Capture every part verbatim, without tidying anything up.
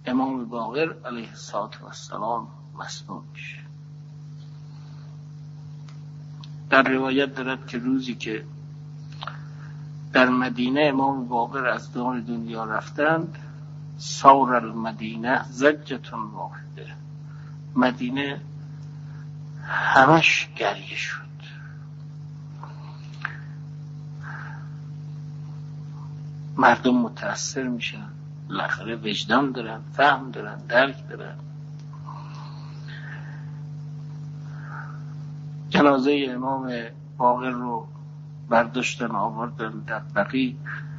امام باقر علیه السلام مسنون میشه. در روایت دارد که روزی که در مدینه امام باقر از دور دنیا رفتند، سار المدینه زجتون واحده، مدینه همش گریه شد. مردم متأثر میشن، بالاخره وجدان دارن، فهم دارن، درک دارن. جنازه امام باقر رو برداشتن آوردن در بقیع،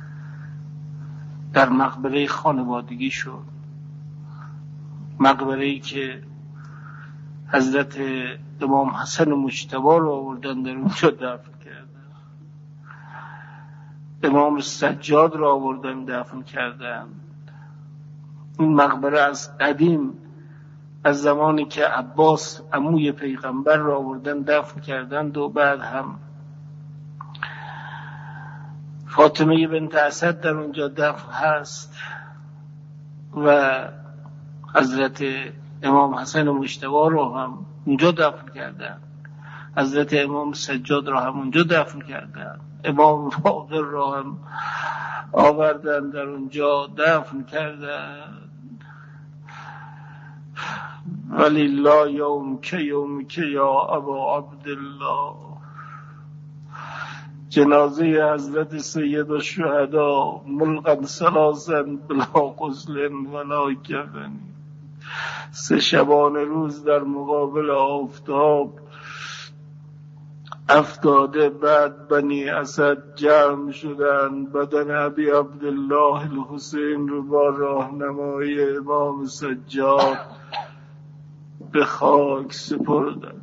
در مقبره خانوادگی شد، مقبره‌ای که حضرت امام حسن مجتبی رو آوردن در اونجا دفن کردن، امام سجاد رو آوردن دفن کردن. این مقبره از قدیم، از زمانی که عباس عموی پیغمبر رو آوردن دفن کردند و بعد هم فاطمه بنت اسد در اونجا دفن هست و حضرت امام حسن مجتبی رو هم اونجا دفن کردن، حضرت امام سجاد رو هم اونجا دفن کردن، امام باقر رو هم آوردن در اونجا دفن کردن. ولله یوم که یوم که یا ابا عبدالله. جنازه حضرت سید الشهدا ملقا سلاسا بلا غسل ولا کفن، سه شبانه روز در مقابل آفتاب افتاده. بعد بنی اسد جمع شدن، بدن ابی عبدالله الحسین رو با راهنمایی امام سجاد به خاک سپردن.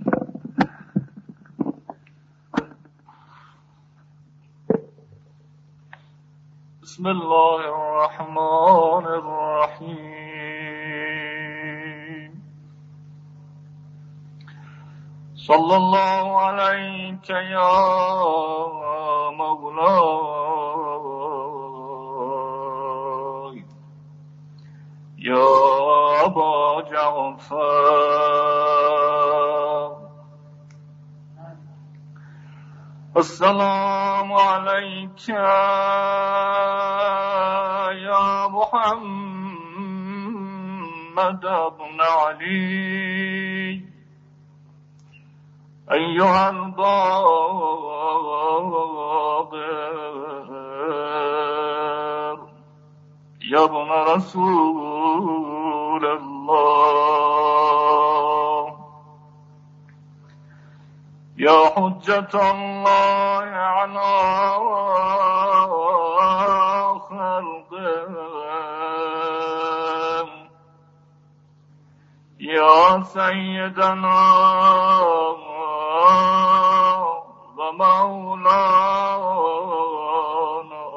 بسم الله الرحمن الرحیم. صلی الله علیک یا مولای یا ابا جعفر. السلام علیک یا محمد بن علی ایها الباقر یا ابن رسول الله یا حجت الله علی خلقه یا سیدنا و مولانا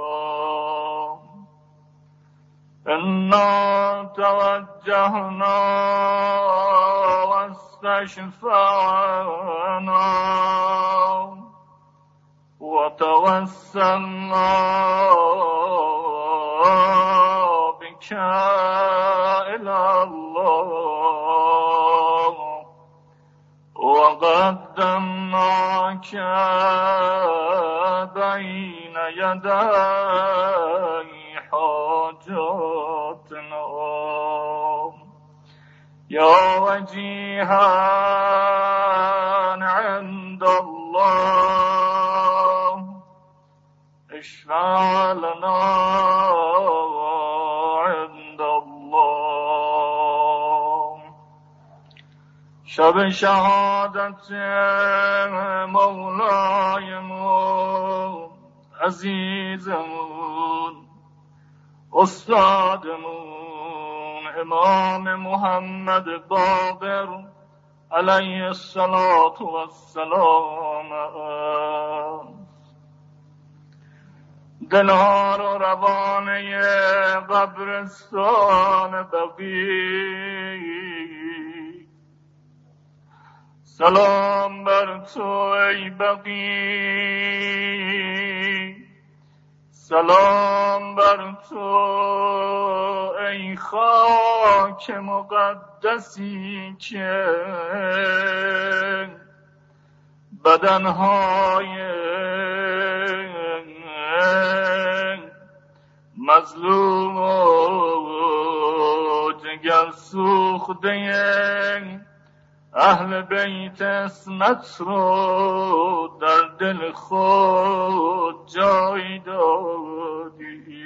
انا توجهنا واستشفعنا وتوسلنا بك إلى الله وقدمناك بين يدي حاجاتنا يا وجيها عند الله اشفع لنا عند الله. شب شهادت مولایمون عزیزمون استادمون امام محمد باقر علیه الصلاة والسلام دلها رو روانه قبرستان بقیع. سلام بر تو ای بقیع، سلام بر تو ای ای خاک مقدسی که بدنهای مظلوم و جگر سوخته اهل بیت اسمت رو در دل خود جای دادی.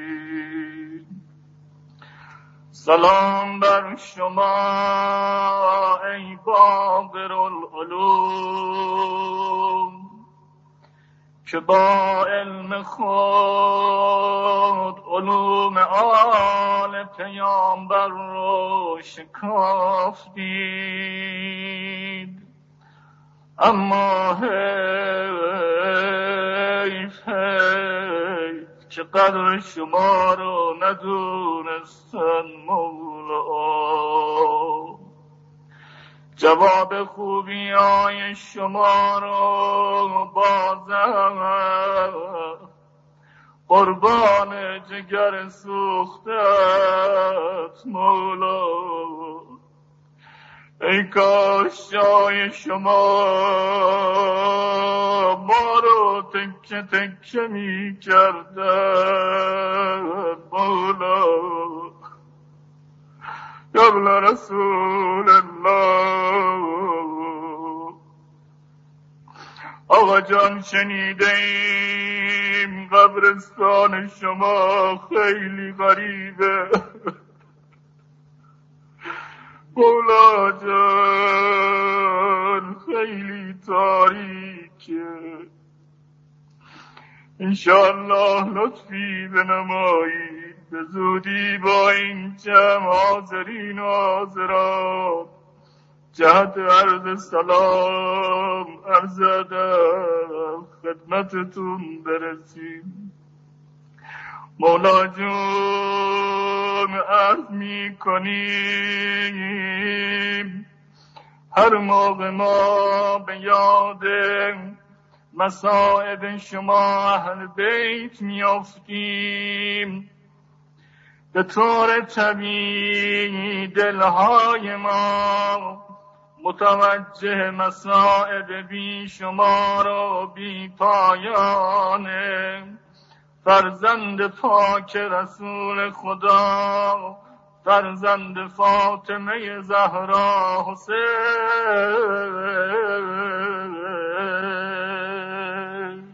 سلام بر شما ای باقر العلوم که با علم خود علوم آل پیامبر رو شکافتید. اما حیف حیف که قدر شما رو ندونستن مولا. جواب خوبی های شما رو بازم قربان جگر سوختت مولا. ای کاش جای شما ما رو تکه تکه می کردن مولا. قبل رسول الله آقا جان شنیدیم قبرستان شما خیلی غریبه مولا جان، خیلی تاریکه. انشاءالله لطفی بنمایید به زودی با این جمع حاضرین و حاضرات جهت عرض سلام عرض ادب خدمتتون برسیم. مولا جون عرض می کنیم هر موقع ما به یاد مصائب شما اهل بیت می افتیم به طور طبیعی دلهای ما متوجه مصائب بی شما رو بی پایانه فرزند پاک رسول خدا فرزند فاطمه زهرا حسین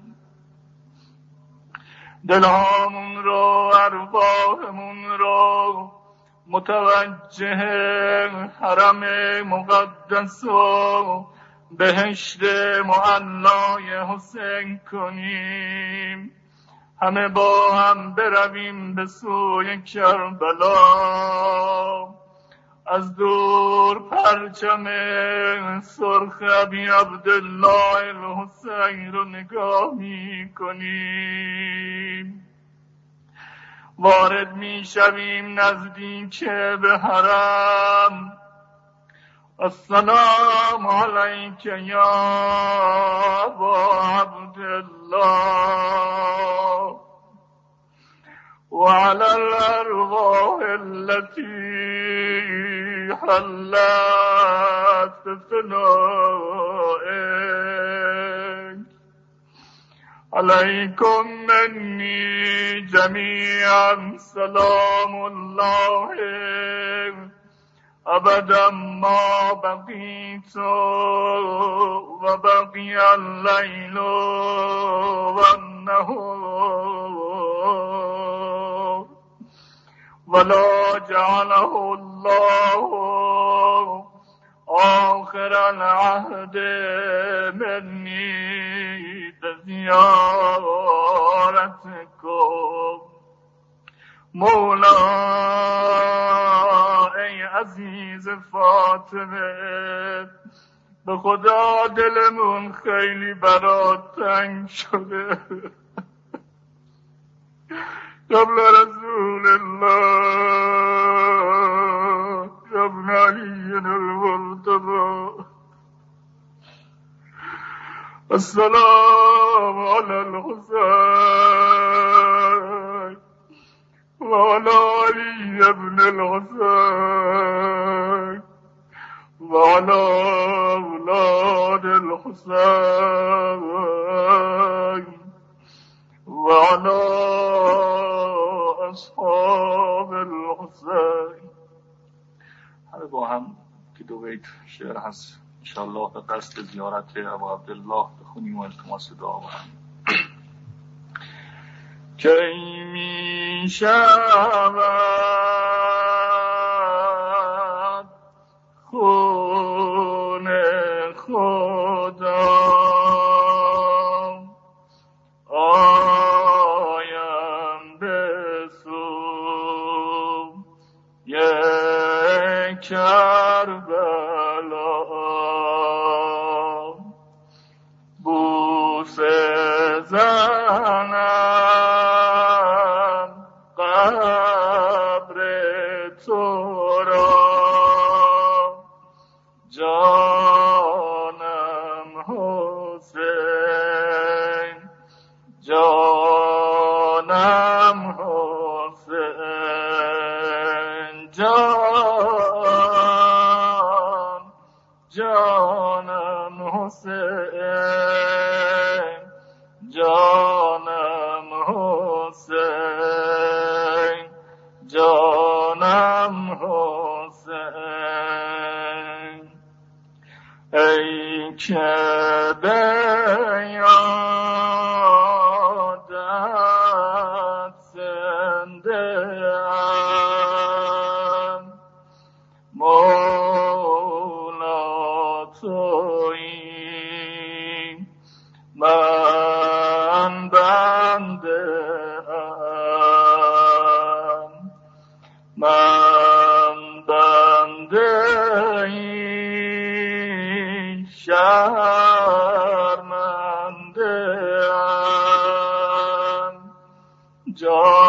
دلهامون رو ارواحمون رو متوجه حرم مقدس و بهشت معلای حسین کنیم. همه با هم برویم به سوی کربلا از دور پرچم سرخ ابی عبدالله الحسین رو نگاه می کنیم. وارد می شویم نزدیک به حرم. السلام علیک یا ابا عبدالله وعلى الأرواح التي حلت بفنائك عليكم مني جميعا سلام الله أبدا ما بقيت وبقي الليل والنهار ولا جعله الله آخر العهد مني بزيارتكم. مولا ای عزیز فاطمه به خدا دلمون خیلی برات تنگ شده. قبل رسول الله ابن علی المرتضى السلام علی الحسین وعلى علی ابن الحسين وعلى أولاد الحسين وعلى اصحاب الحسین. همه با هم که دو بیت شعر هست انشاءالله به قصد زیارت ابا عبدالله بخونیم و التماس دعا بکنیم. کی می شود خون خدا آیم به سوی کربلا بوسه زنم قبر تو را جانم حسین جانم حسین جان جانم حسین جانم حسین جانم حسین ای که به یادت زنده ام مولا تویی من بنده ام من بنده ای شرمنده ام جان